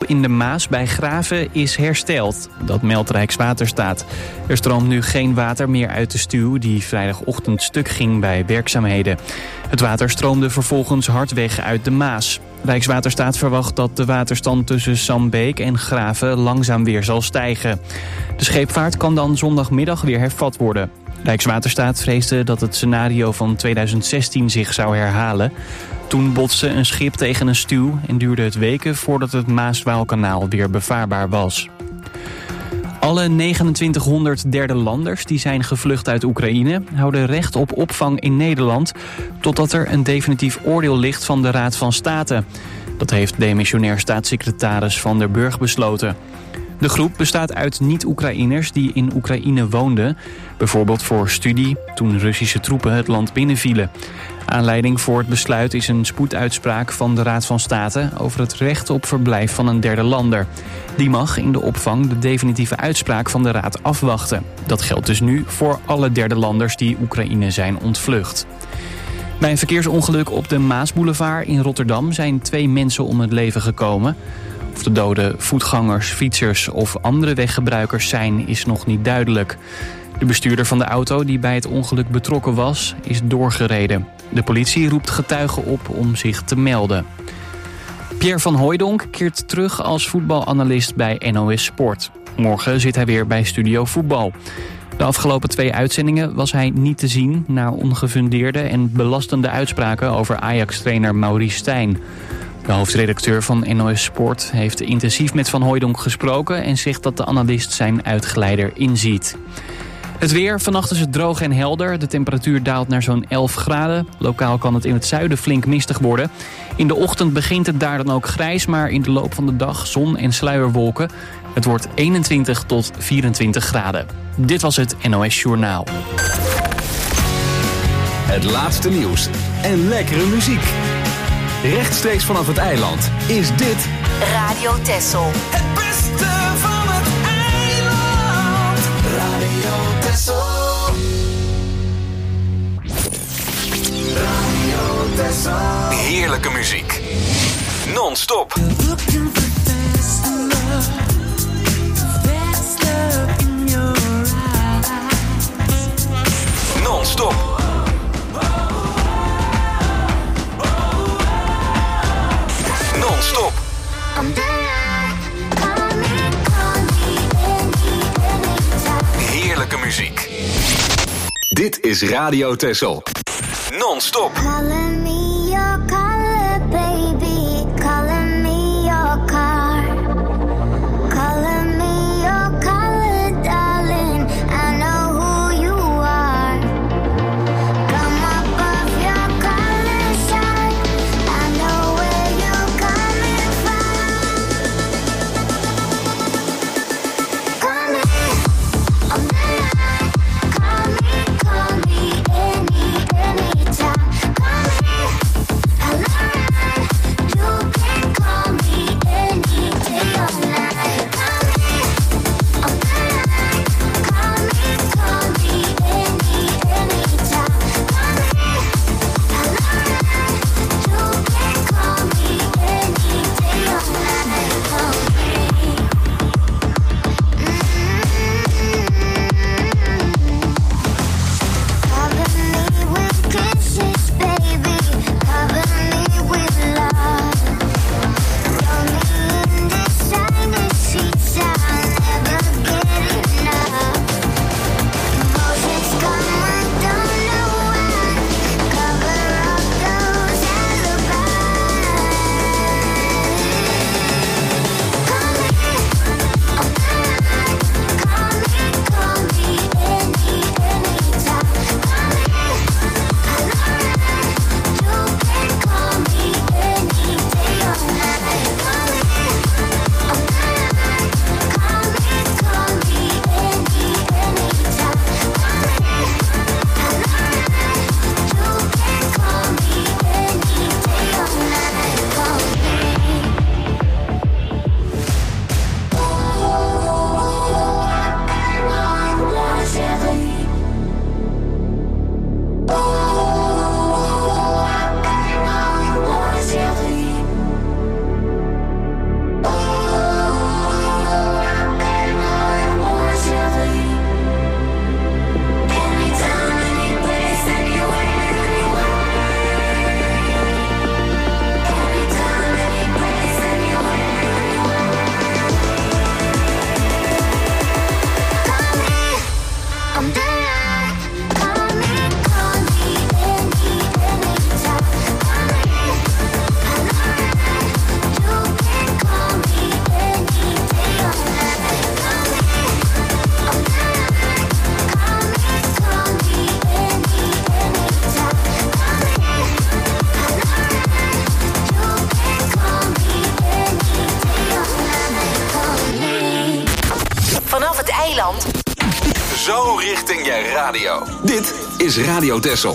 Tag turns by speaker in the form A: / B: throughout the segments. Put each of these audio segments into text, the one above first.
A: in de Maas bij Graven is hersteld. Dat meldt Rijkswaterstaat. Er stroomt nu geen water meer uit de stuw die vrijdagochtend stuk ging bij werkzaamheden. Het water stroomde vervolgens hard weg uit de Maas. Rijkswaterstaat verwacht dat de waterstand tussen Sambeek en Graven langzaam weer zal stijgen. De scheepvaart kan dan zondagmiddag weer hervat worden. Rijkswaterstaat vreesde dat het scenario van 2016 zich zou herhalen. Toen botste een schip tegen een stuw en duurde het weken voordat het Maas-Waalkanaal weer bevaarbaar was. Alle 2900 derde landers die zijn gevlucht uit Oekraïne houden recht op opvang in Nederland, totdat er een definitief oordeel ligt van de Raad van State. Dat heeft demissionair staatssecretaris Van der Burg besloten. De groep bestaat uit niet-Oekraïners die in Oekraïne woonden, bijvoorbeeld voor studie toen Russische troepen het land binnenvielen. Aanleiding voor het besluit is een spoeduitspraak van de Raad van State over het recht op verblijf van een derde lander. Die mag in de opvang de definitieve uitspraak van de Raad afwachten. Dat geldt dus nu voor alle derde landers die Oekraïne zijn ontvlucht. Bij een verkeersongeluk op de Maasboulevard in Rotterdam zijn 2 mensen om het leven gekomen. Of de doden voetgangers, fietsers of andere weggebruikers zijn, is nog niet duidelijk. De bestuurder van de auto die bij het ongeluk betrokken was, is doorgereden. De politie roept getuigen op om zich te melden. Pierre van Hooijdonk keert terug als voetbalanalist bij NOS Sport. Morgen zit hij weer bij Studio Voetbal. De afgelopen 2 uitzendingen was hij niet te zien na ongefundeerde en belastende uitspraken over Ajax-trainer Maurice Stijn. De hoofdredacteur van NOS Sport heeft intensief met Van Hooijdonk gesproken en zegt dat de analist zijn uitgeleider inziet. Het weer, vannacht is het droog en helder. De temperatuur daalt naar zo'n 11 graden. Lokaal kan het in het zuiden flink mistig worden. In de ochtend begint het daar dan ook grijs, maar in de loop van de dag zon en sluierwolken. Het wordt 21 tot 24 graden. Dit was het NOS Journaal.
B: Het laatste nieuws en lekkere muziek. Rechtstreeks vanaf het eiland is dit
C: Radio Texel.
D: Het beste van het eiland. Radio Texel. Radio Texel.
B: heerlijke muziek. Non-stop. Non-stop. Non-stop. Heerlijke muziek. Dit is Radio Texel. Non-stop.
E: Calling me your color, baby. Calling me your car. Calling me your color, darling. I know who you are. Come up off your color shine. I know where you're coming from. Call me all night. Call me anytime. Call me, I love
C: eiland.
B: Zo richting je radio. Dit is Radio Texel.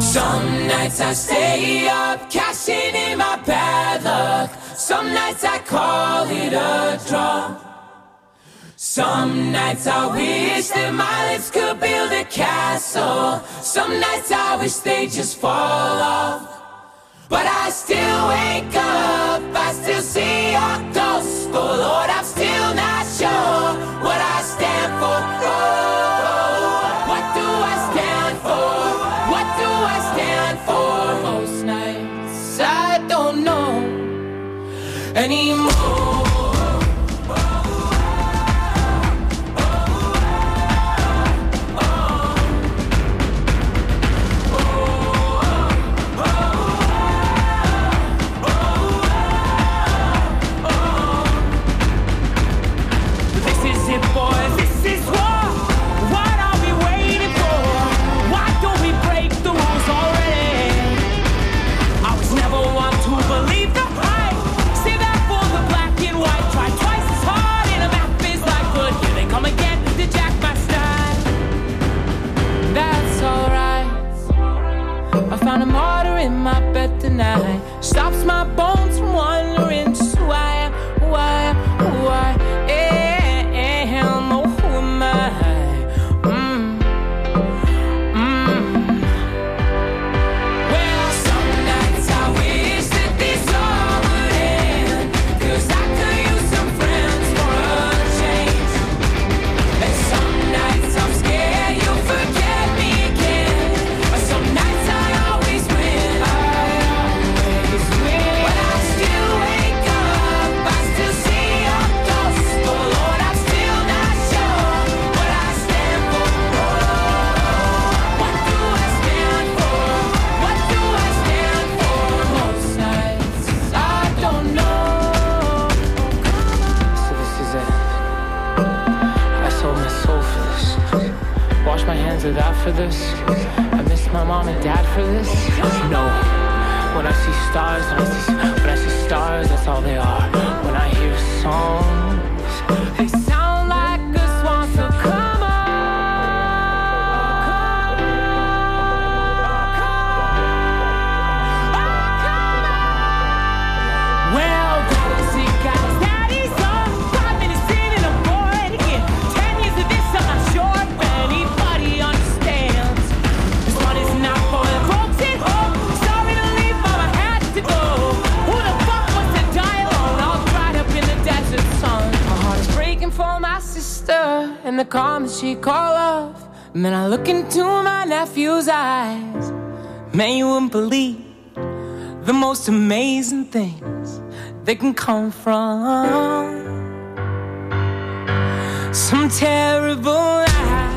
D: Some nights I stay up, cashing in my bad luck. Some nights I call it a draw. Some nights I wish that my lips could build a castle. Some nights I wish they just fall off. But I still wake up, I still see your ghost. Oh Lord, I'm still not sure what I stand for. Oh, what do I stand for? What do I stand for? Most nights I don't know anymore. Found a martyr in my bed tonight. Stops my bones from wandering. Just who I am, who I am, who I am. Oh, who am I? Well, some nights I wish that this all would end, 'cause I could use some friends for a change. And some nights I'm scared you'll forget me again. But some nights I always win. But I still wake up, I still see your ghost. Oh Lord, I'm still not sure what I stand for. What do I stand for? What do I stand for? Most nights I don't know.
F: So this is it. I sold my soul for this. Wash my hands of that for this. I miss my mom and dad for this. No. When I see stars, when I see stars, that's all they are. When I hear songs, they sound like a swan. So come on. Well, daddy's it, guys, daddy's on. 5 minutes in and I'm bored again. 10 years of this, I'm not sure if anybody understands. This one is not for the folks at home. Sorry to leave, mama had to go. Who the fuck wants to die alone? All dried up in the desert sun. My heart is breaking for my sister and the calm that she call off. And then I look into my nephew's eyes. Man, you wouldn't believe the most amazing things they can come from some terrible lies.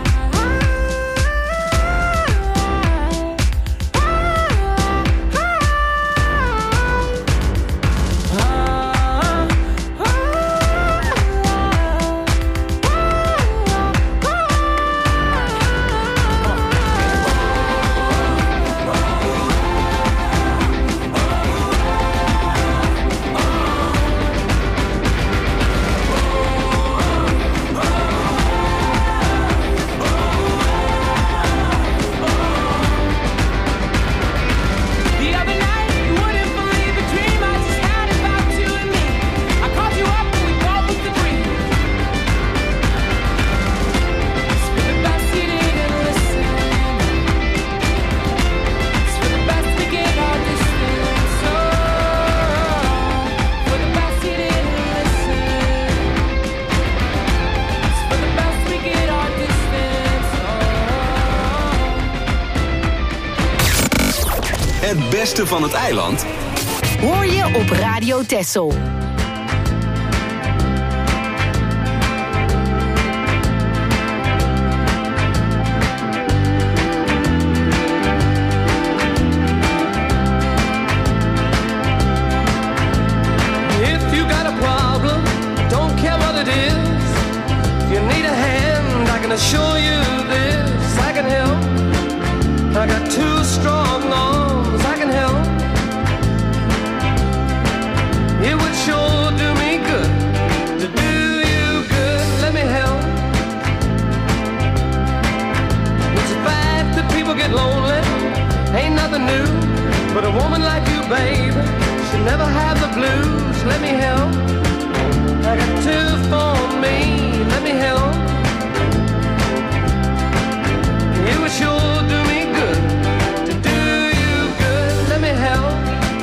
B: Het beste van het eiland
C: Hoor je op Radio Texel.
G: If you got a problem, don't care what it is. If you need a hand, I can assure you this. I can help. I got two strong arms. I can help. It would show baby. Should never have the blues. Let me help. I got two for me. Let me help. You would sure do me good. To do you good. Let me help.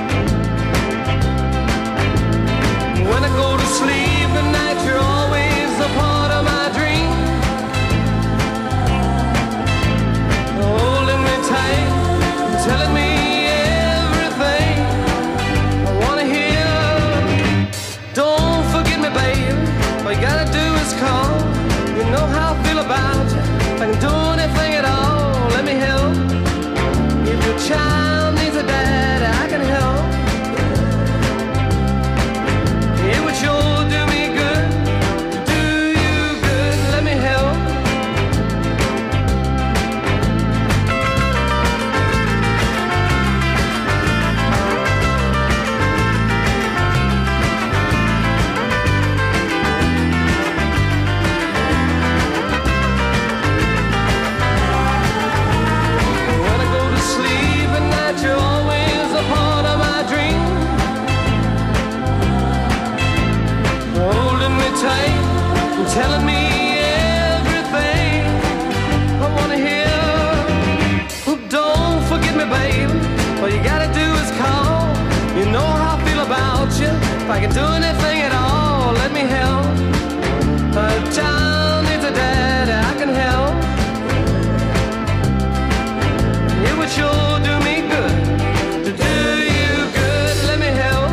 G: When I go to sleep at night, you're always a part of my dream. Holding me tight, telling me everything I wanna hear. Don't forget me, baby. All you gotta do is call. You know how I feel about you. If I can do anything at all, let me help. If your child needs a dad, I can help. It would sure do me good. Do you good, let me help. When I go to sleep at night, you're always a part of my dream. Holding me tight and telling me everything I wanna hear. Oh, don't forget me, baby. All you gotta do is call. You know how I feel about you. If I can do anything at all, let me help. A child needs a dad, I can help. It would sure do me good. To do you good, let me help.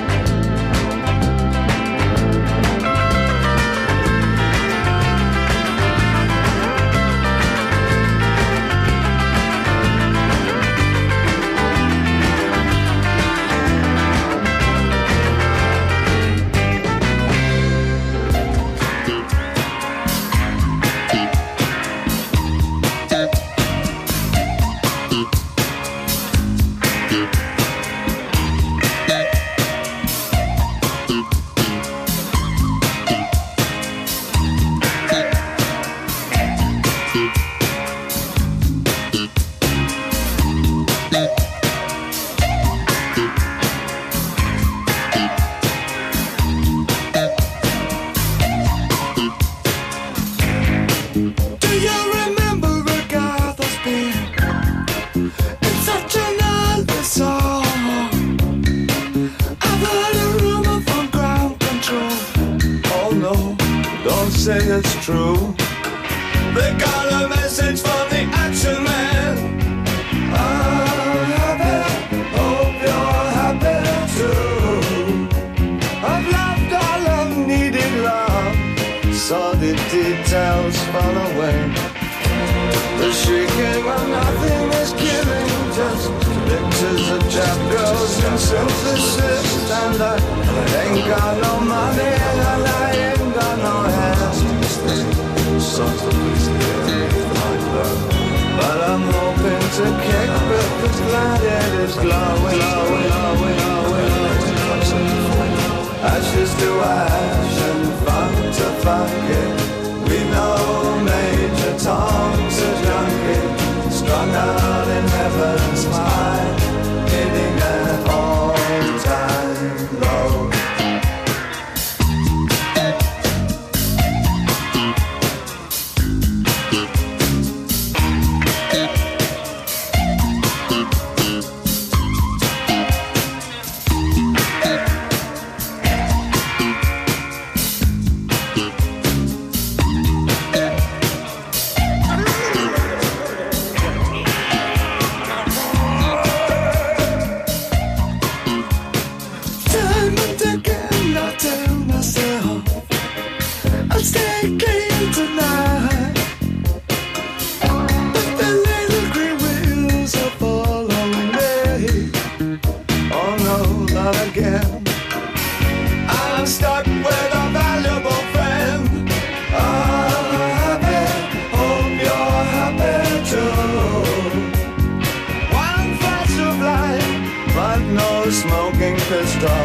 H: Do you remember Agatha's being in such an ugly song? I've heard a rumor from ground control. Oh no, don't say it's true. They got a message from the action man. I'm happy, hope you're happy too. I've loved all I've needed love. Saw the details fall away. The shrieking when nothing is killing, just pictures of trap girls and synthesis. And I ain't got no money and I ain't got no hands. But I'm hoping to kick, but the planet is glowing. Ashes to ash and fun to funky. We know Major Tom's a junkie, strung out in heaven's high, hitting an all-time low. Time and again I tell myself I'll stay clean tonight, but the little green wheels are following me. Oh no, not again. I'm stuck with a valuable friend. I'm happy, hope you're happy too. One flash of light, but no smoking pistol.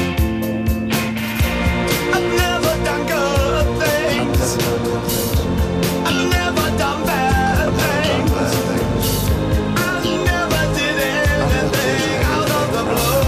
H: I've never done good things. I've never done bad things. I never did anything out of the blue.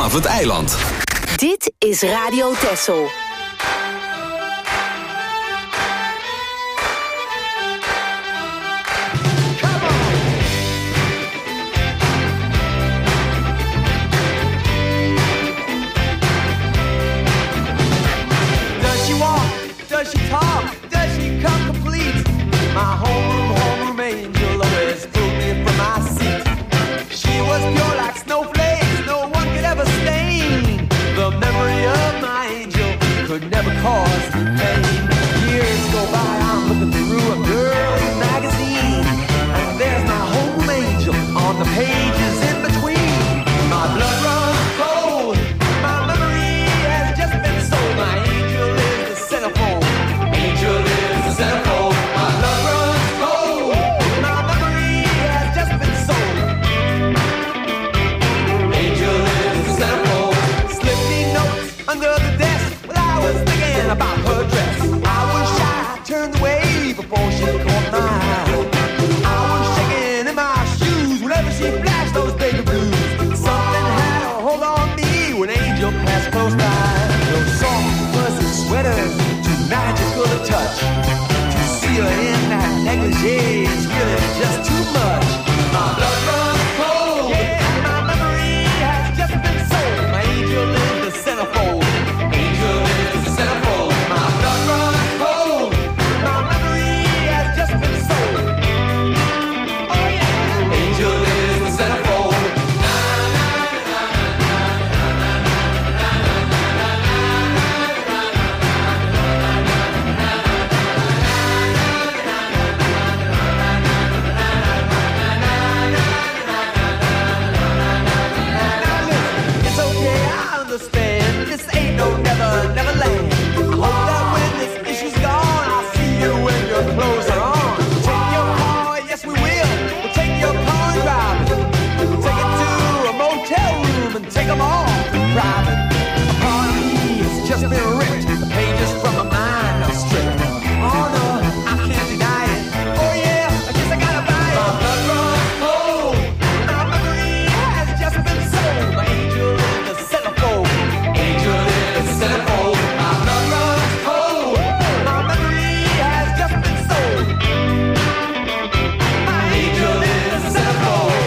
B: vanaf het eiland.
C: Dit is Radio Texel.
G: Does she walk? Does she talk? Does she come complete? My homeroom angel always pulled me from my seat. She was pure like snowflakes, no one could ever stain. The memory of my angel could never cause me pain. Years go by, I'm looking through a girl's magazine, and there's my home angel on the pages in between. My blood runs cold, my memory has just been sold. My angel is the centerfold, angel is the centerfold. My blood runs cold, my memory has just been sold. Angel is the centerfold. Slip me notes under the desk while I was thinking about her dress. I was shy, turned away before she caught my eye. I was shaking in my shoes whenever she flashed those baby blues. Something had a hold on me when Angel passed close by. Those soft fuzzy sweaters, too magical to touch. To see her in that negligee is really just too much. My blood runs cold, yeah, my memory has just been sold. My angel is the centerfold, angel is the centerfold. My blood runs cold, my memory has just been sold. Oh yeah, angel is the centerfold. It's okay, I understand. This ain't no never, never land. I hope that when this issue's gone, I'll see you when your clothes are on. Take your car, yes we will. We'll take your car and drive it. We'll take it to a motel room and take them all private. A part of me has just been ripped. The pages from my mind are stripped. Oh no, I can't deny it. Oh yeah, I guess I gotta buy it. My blood runs cold. My memory has just been sold. My angel is the centerfold. Angel is the centerfold. My blood runs cold. My memory has just been sold. My angel is the centerfold.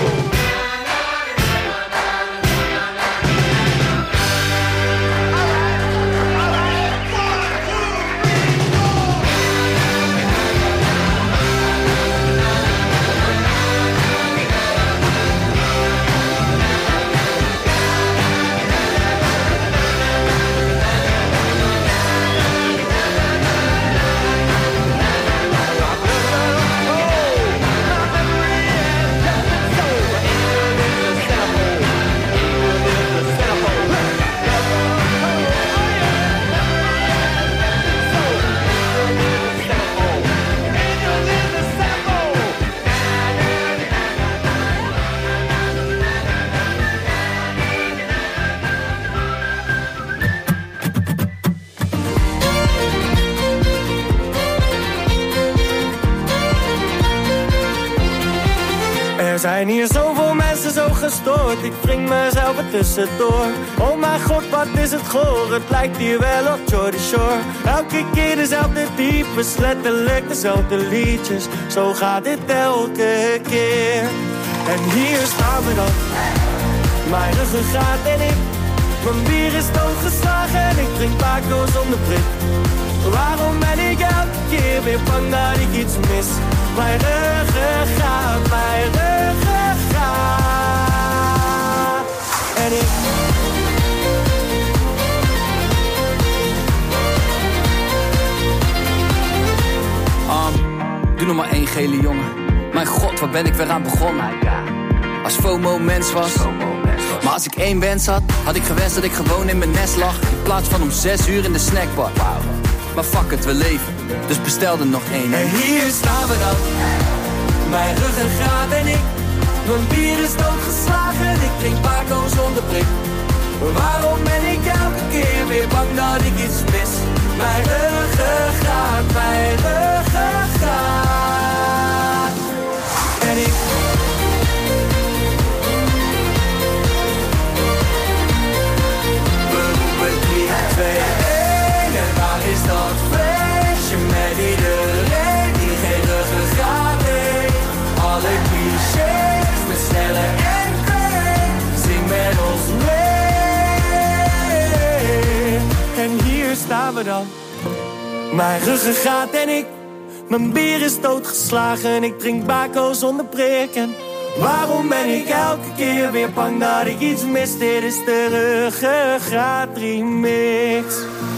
I: Er zijn hier zoveel mensen zo gestoord, ik wring mezelf er tussendoor. Oh mijn god, wat is het goor, het lijkt hier wel op Jordy Shore. Elke keer dezelfde types, letterlijk dezelfde liedjes. Zo gaat dit elke keer. En hier staan we dan, mijn ruggengraat en ik. Mijn bier is doodgeslagen en ik drink Paco zonder prik. Waarom ben ik elke keer weer bang dat ik iets mis? Mijn ruggengraat, mijn ruggengraat. En ik...
J: Doe nog maar één gele jongen. Mijn god, waar ben ik weer aan begonnen? Als FOMO mens was. Maar als ik één wens had, had ik gewenst dat ik gewoon in mijn nest lag. In plaats van om 6 uur in de snackbar. Maar fuck het, we leven, dus bestel er nog één.
I: En hier staan we dan, mijn ruggengraat en ik. Mijn bier is doodgeslagen, ik drink Paco zonder prik. Waarom ben ik elke keer weer bang dat ik iets mis? Mijn ruggengraat, mijn ruggengraat. En ik... uur staan we dan. Mijn ruggengraat en ik, mijn bier is doodgeslagen. Ik drink bako zonder prik. En waarom ben ik elke keer weer bang dat ik iets mis? Dit is de ruggengraat remix.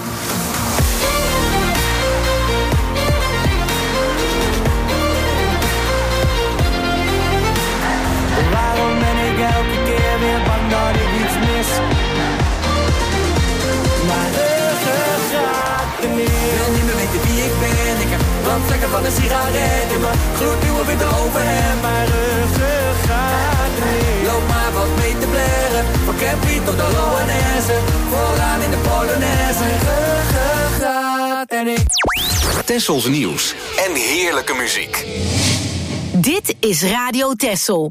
I: Waarom ben ik elke keer weer bang dat ik iets mis? Mijn ruggengraat remix.
J: Ik wil niet meer weten wie ik ben. Ik heb brandvlekken van een sigaret in mijn gloednieuwe witte overhemd.
I: Mijn ruggengraat remix.
J: Loop maar wat mee te blaren, van Campy tot de Loanesse. Vooraan in de Polonaise. Mijn ruggengraat en ik.
B: Tessels nieuws en heerlijke muziek.
C: Dit is Radio Tessel.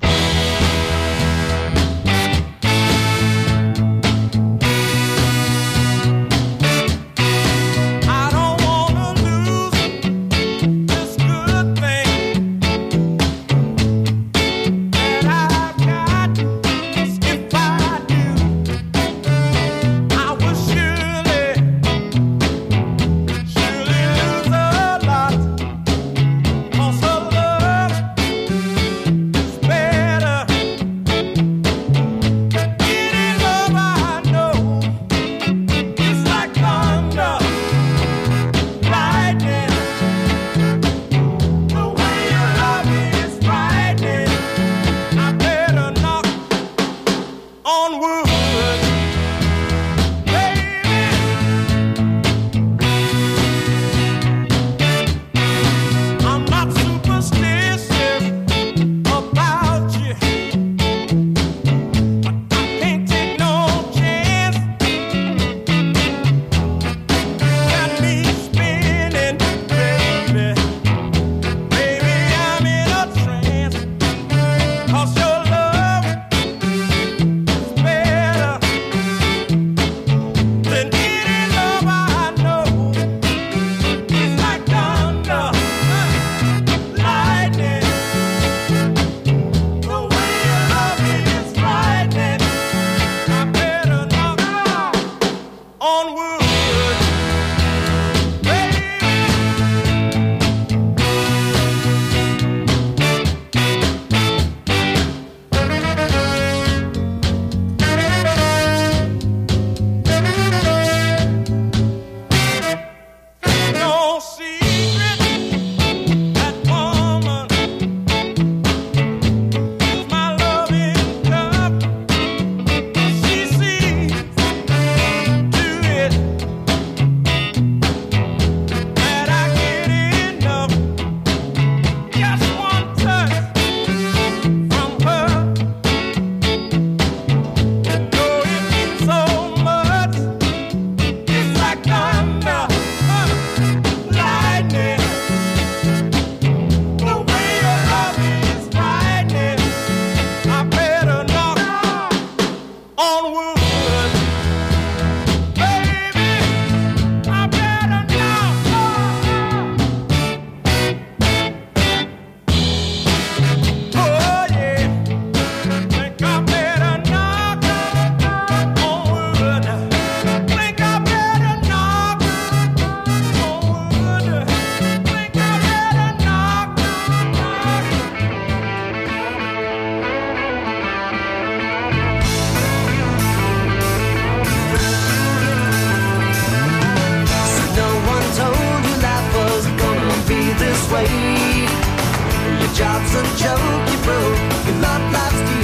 G: job's a joke you broke, your love life's the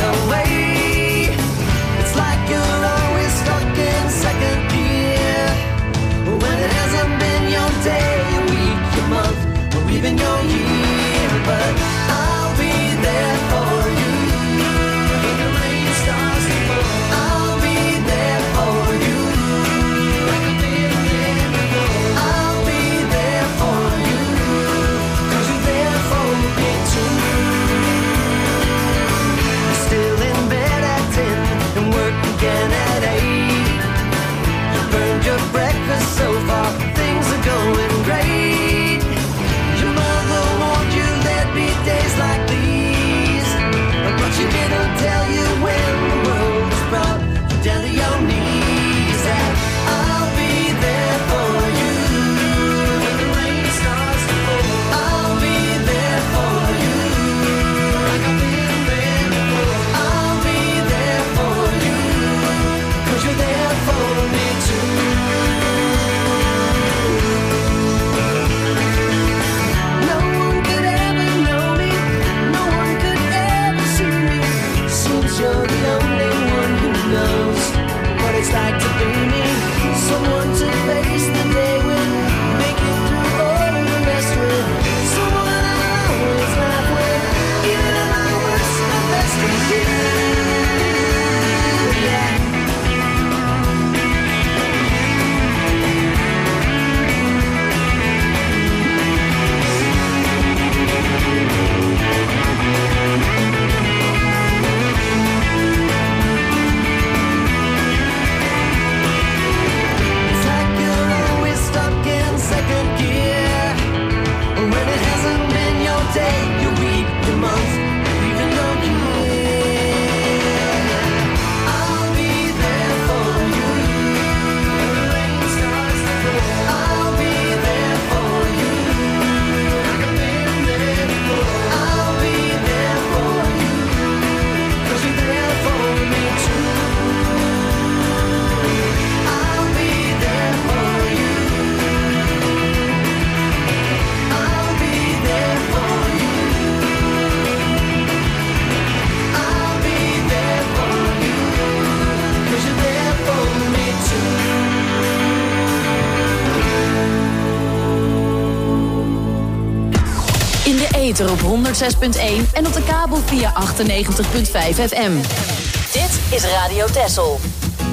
G: away. It's like you're always stuck in second gear, when it hasn't been your day, your week, your month, or even your year. But I'll be there for you when the rain starts to fall. I'll be there for you like I've been there before. I'll be there for you 'cause you're there for me too.
C: ether op 106.1 en op de kabel via 98.5 FM. Dit is Radio Texel.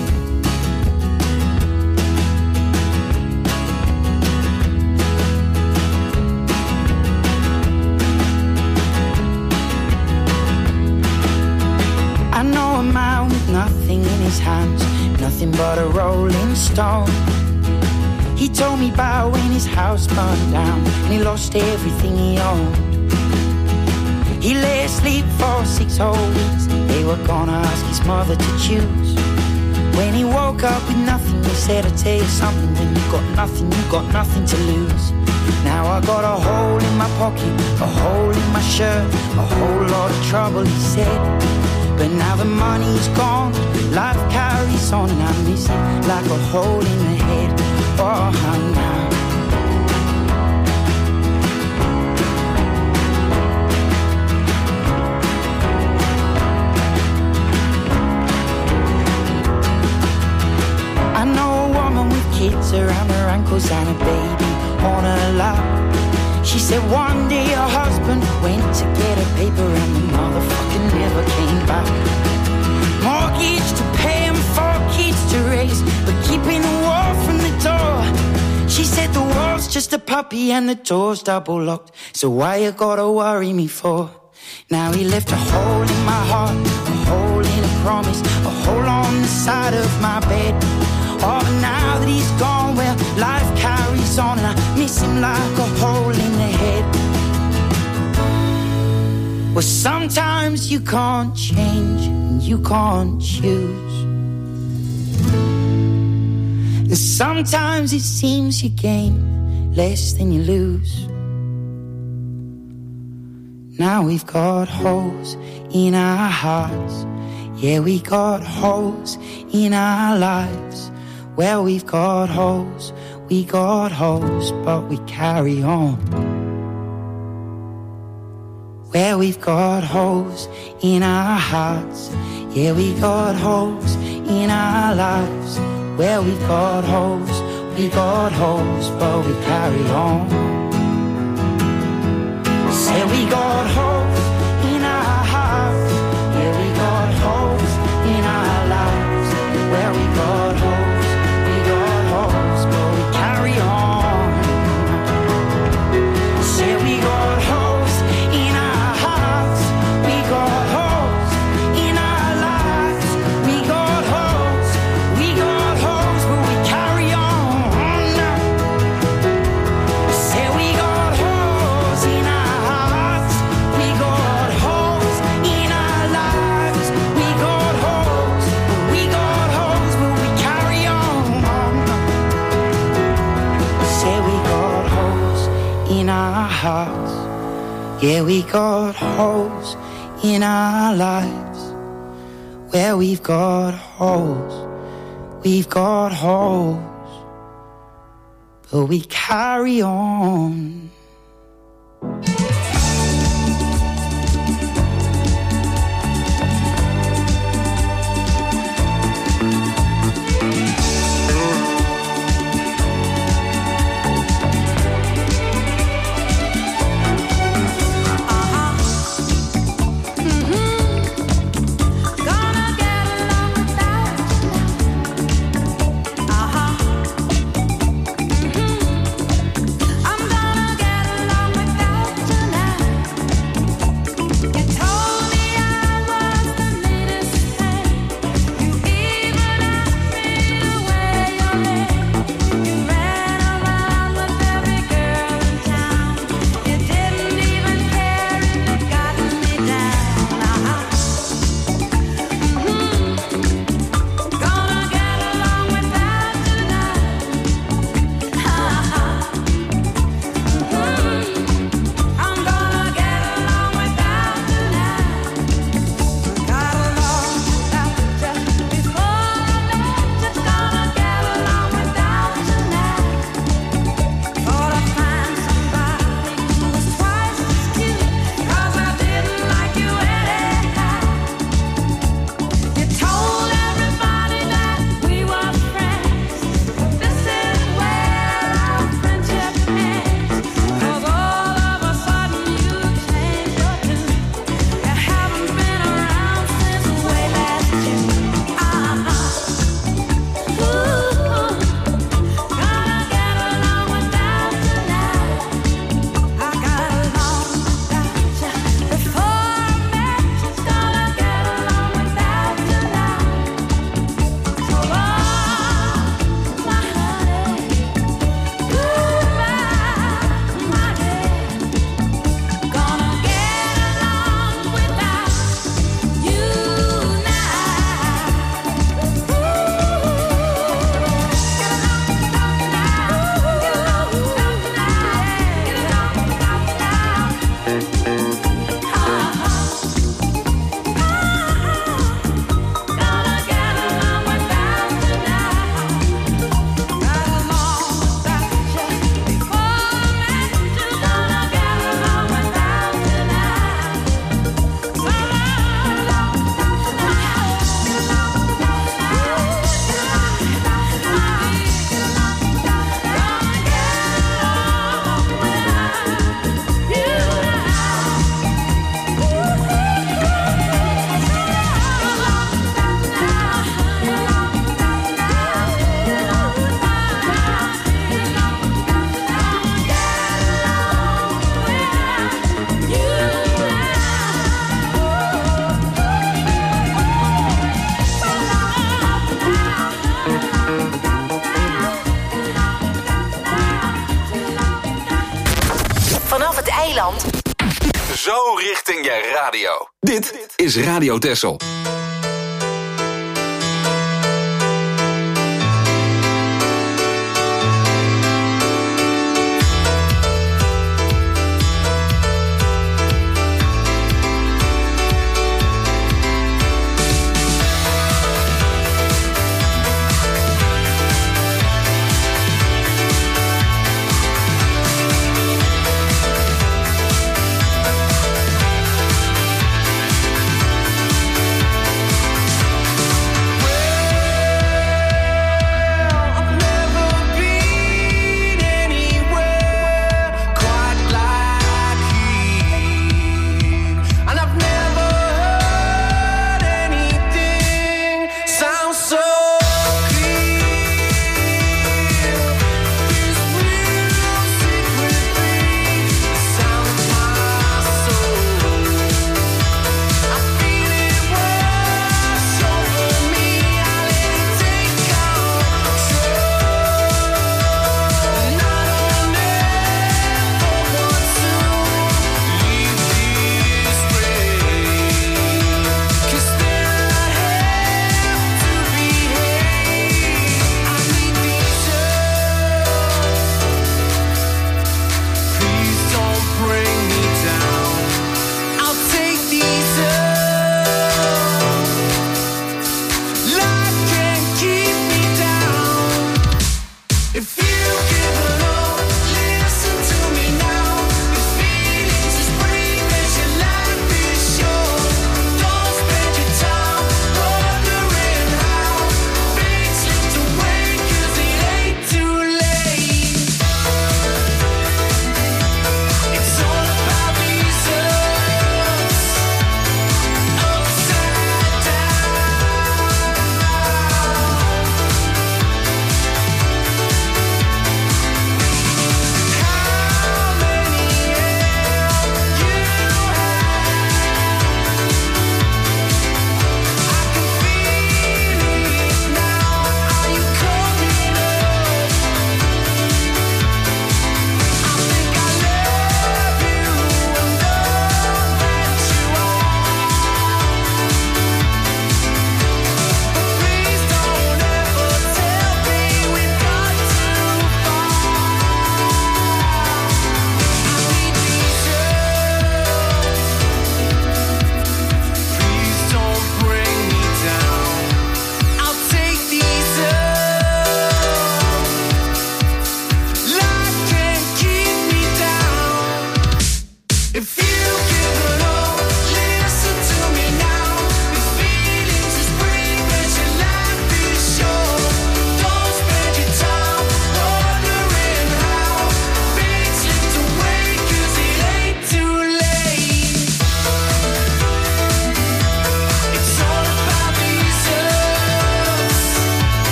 K: I know a man with nothing in his hands, nothing but a rolling stone. He told me about when his house burned down and he lost everything he owned. He lay asleep for 6 whole weeks. They were gonna ask his mother to choose. When he woke up with nothing, he said, I'll tell you something, when you got nothing to lose. Now I got a hole in my pocket, a hole in my shirt, a whole lot of trouble, he said. But now the money's gone, life carries on, and I miss it like a hole in the head. Oh, now. I know a woman with kids around her ankles and a baby on her lap. She said one day her husband went to get a paper and the motherfucker never came back. Mortgage to pay and 4 kids to raise, but keeping the wall from the door. She said the wall's just a puppy and the door's double locked, so why you gotta worry me for? Now he left a hole in my heart, a hole in a promise, a hole on the side of my bed. Oh, but now that he's gone, well, life carries on, and I miss him like a hole in the head. Well, sometimes you can't change, and you can't choose. And sometimes it seems you gain less than you lose. Now we've got holes in our hearts. Yeah, we got holes in our lives. Well, we've got holes, but we carry on. Well, we've got holes in our hearts. Yeah, we got holes in our lives. Well, we've got holes, but we carry on. Say we got holes in our hearts. Yeah, we got holes in our lives. Well, we got holes, but we carry on. Say we got holes in our hearts. We got holes in our lives. We got holes, but we carry on. Say we got holes in our hearts. We got holes in our lives. We got holes, but we carry on. Say we got holes in our hearts. Yeah, we got holes in our lives. Well, we've got holes, but we carry on.
L: I'm gonna get
C: het eiland.
B: Zo richting je radio. Dit is Radio Texel.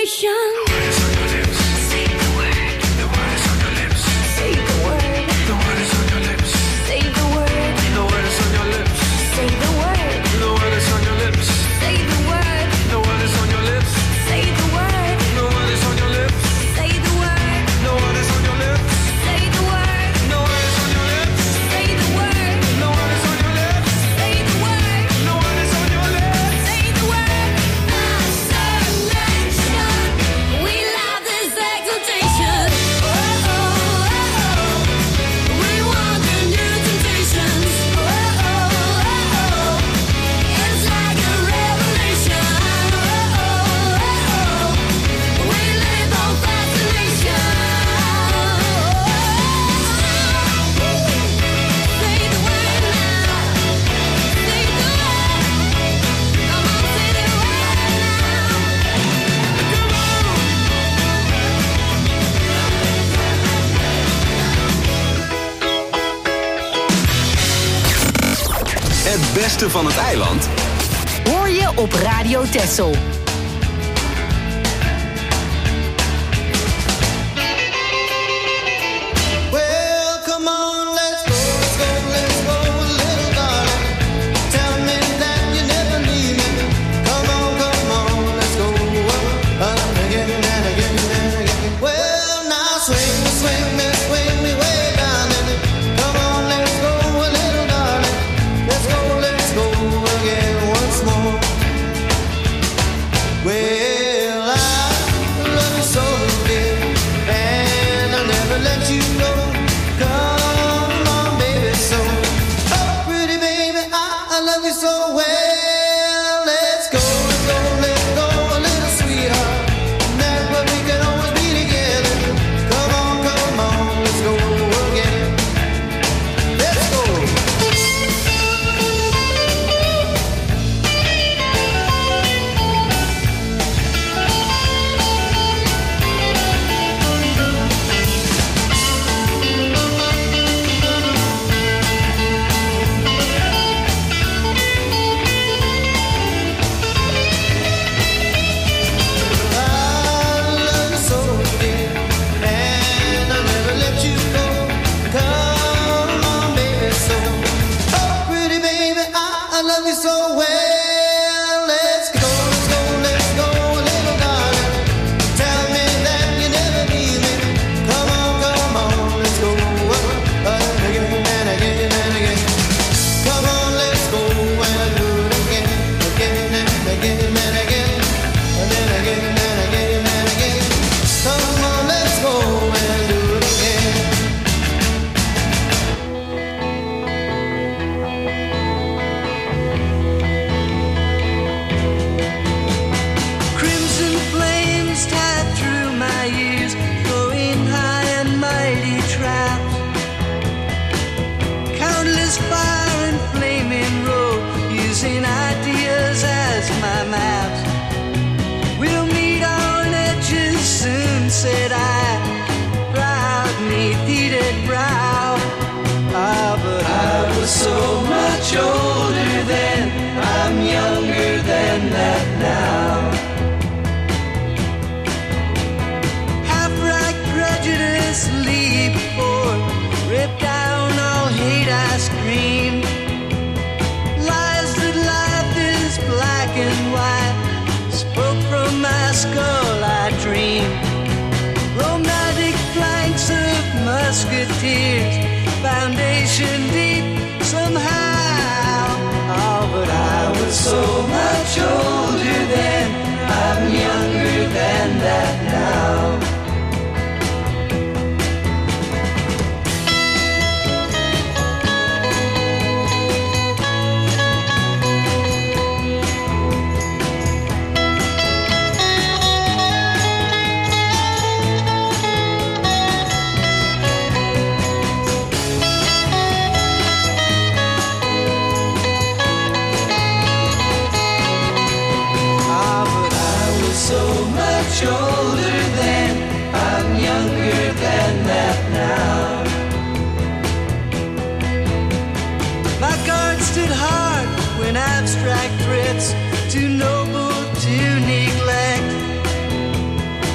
B: Het beste van het eiland
C: hoor je op Radio Texel.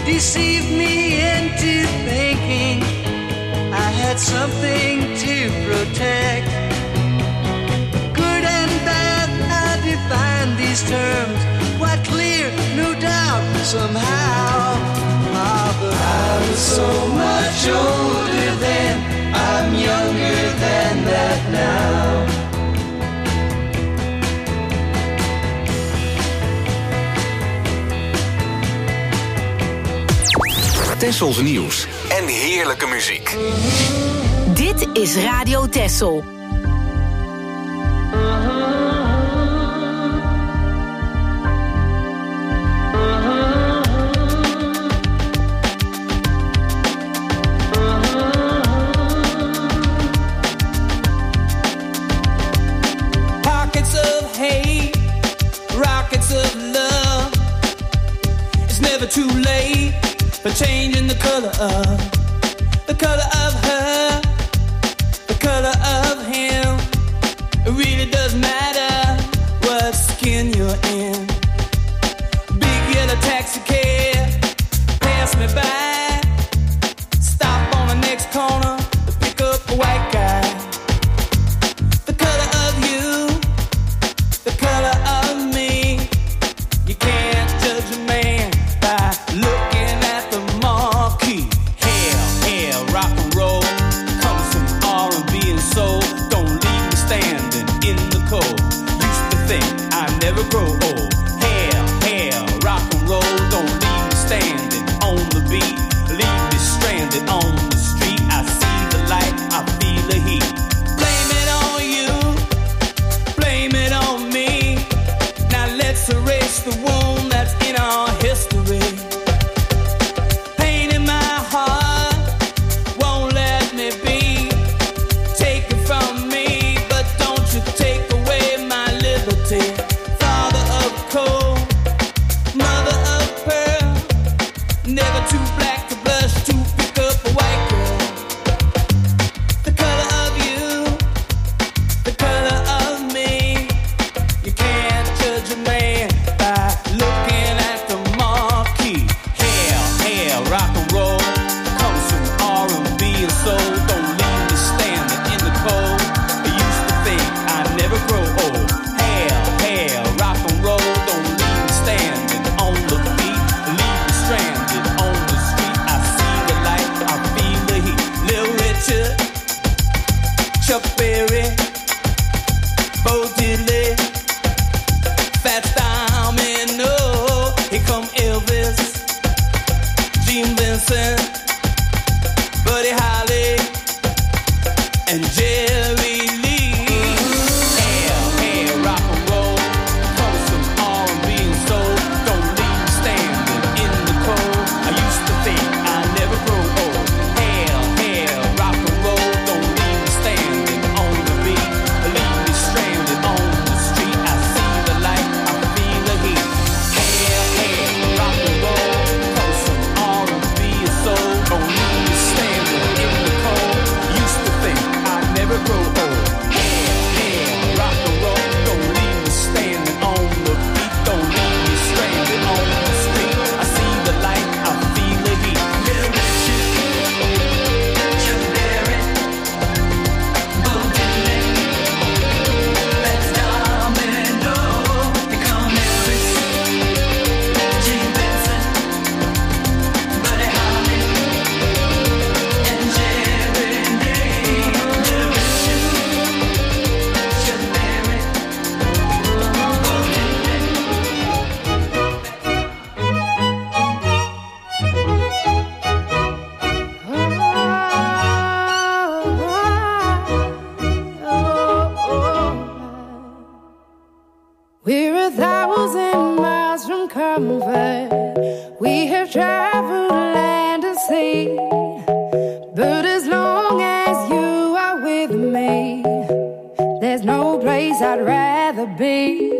L: deceived me into thinking I had something to protect. Good and bad, I define these terms quite clear, no doubt, somehow. But I was so much older then, I'm younger than that now.
B: Tessels nieuws en heerlijke muziek.
C: Dit is Radio Tessel.
M: Pockets of hate, rockets of love. It's never too late for changing the color of her, the color of him. It really doesn't matter what skin you're in. Big yellow taxi cab, pass me by. Stop on the next corner to pick up a white guy. The color of you, the color of me. You can't judge a man by looking at the marquee. Hell, rock and roll comes from R&B and soul. Don't leave me standing in the cold. Used to think I'd never grow old. Hell, rock and roll. Don't leave me standing on the beat. Leave me stranded on the street. I see the light, I feel the heat. Blame it on you, blame it on me. Now let's erase the wound that's in our history. Pain in my heart won't let me be. Take it from me, but don't you take away my liberty. Father of coal, mother of pearl. Never too black to blush to pick up a white girl. The color of you, the color of me. You can't judge a man by looking at the marquee. Hell, rock and roll comes from R&B and soul. Don't leave me standing in the cold. I used to think I'd never grow old. Hell, rock and roll. Don't leave me standing on the beat. Leave me stranded on the street. I see the light, I feel the heat. Little Richard, Chuck Berry, Bo Diddley, Fats Domino. Here come Elvis, Gene Vincent, Buddy Holly, and Jerry Lee. Hell, rock and roll comes from R&B and soul. Don't leave me standing in the cold. I used to think I'd never grow old. Hell, rock and roll. Don't leave me standing on the beat. Leave me stranded on the street. I see the light, I feel the heat. Hell, rock and roll comes from R&B and soul. Don't leave me standing in the cold. Used to think I'd never grow old. Hell, rock and roll. Don't leave me standing on the beat. Don't leave me stranded on the street. I see the light, I feel the heat. Little Richard, Chuck Berry, Bo Diddley, Fats Domino. Here come Elvis, Gene Vincent, Buddy Holly, and Jerry Lee. Little Richard, Chuck Berry, Bo Diddley.
N: We're 1,000 miles from comfort. We have traveled land and sea. But as long as you are with me, there's no place I'd rather be.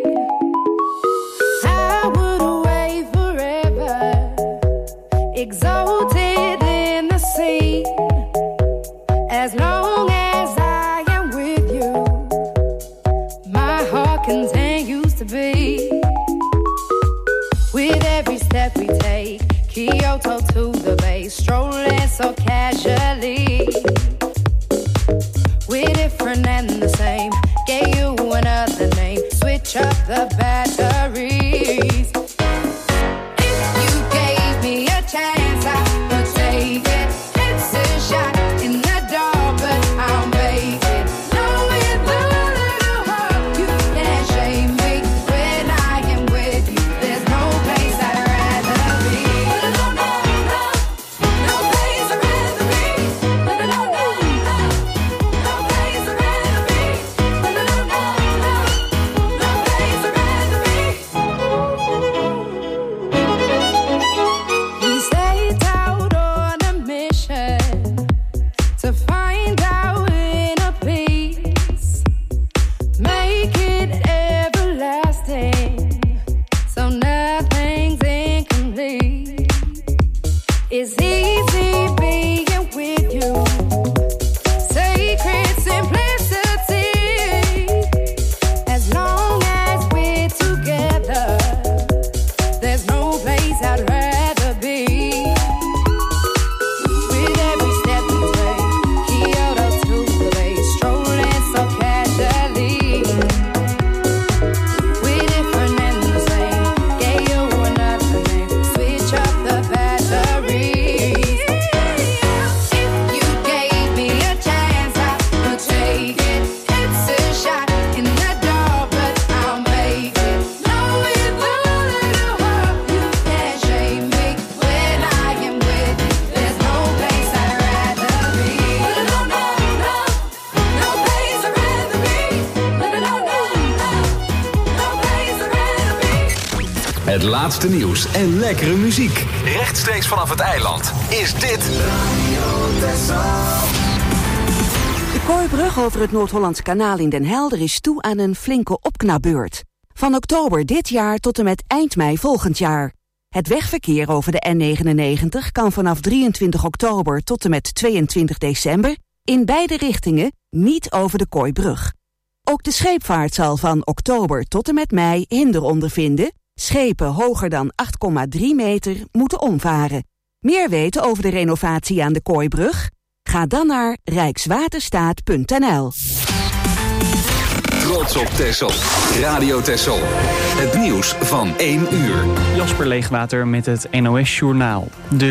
N: I would away forever, exalted in the sea. As long as I am with you, my heart continues to beat. With every step we take, Kyoto to the bay, strolling so casually. We're different and the same. Gave you another name. Switch up the batteries. If you gave me a chance, I would take it. It's a shot in the dark, but I'll make it. Knowing the little heart, you can't shame me. When I am with you, there's no place I'd rather be. No, no, no, no place I'd rather be. No, no, no, no, no place I'd rather be. No, no, no, no, no place I'd rather be. We set out on a mission to find our inner peace, make it everlasting, so nothing's incomplete. It's easy being with you, sacred simplicity. As long as we're together, there's no place I'd rather be. With every step we take, Kyoto to the bay, strolling so casually. We're different and the same. Gave you another name. Switch up the batteries. If you gave me a chance, I would take it. It's a shot in the dark, but I'll make it. Knowing the little heart, you can't shame me. When I am with you, there's no place I'd rather be. No, no, no, no place I'd rather be. No, no, no, no, no place I'd rather be.
B: Het laatste nieuws en lekkere muziek. Rechtstreeks vanaf het eiland is dit
O: De Kooibrug over het Noord-Hollands Kanaal in Den Helder is toe aan een flinke opknapbeurt. Van oktober dit jaar tot en met eind mei volgend jaar. Het wegverkeer over de N99 kan vanaf 23 oktober tot en met 22 december in beide richtingen niet over de Kooibrug. Ook de scheepvaart zal van oktober tot en met mei hinder ondervinden. Schepen hoger dan 8,3 meter moeten omvaren. Meer weten over de renovatie aan de Kooibrug? Ga dan naar rijkswaterstaat.nl.
B: Trots op Texel. Radio Texel. Het nieuws van 1 uur.
A: Jasper Leegwater met het NOS Journaal.